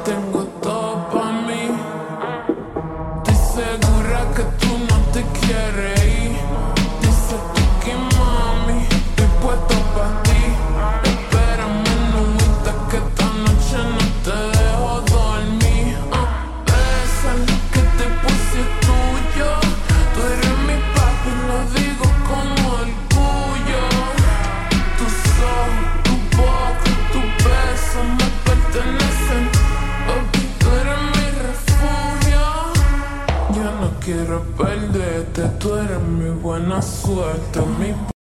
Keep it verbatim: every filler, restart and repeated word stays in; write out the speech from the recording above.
tengo todo pa' mí. Estoy segura que tú no te quieres ir. Dices tú que mami, estoy puesto pa' ti. Espérame, no agüites que esta noche no te dejo dormir. uh, Esa es lo que te puse es tuyo. Tú eres mi papi, lo digo con orgullo. Tus ojos, tu boca, tu beso me pertenecen. Oh, tú eres mi refugio. Yo no quiero perderte, tú eres mi buena suerte, mi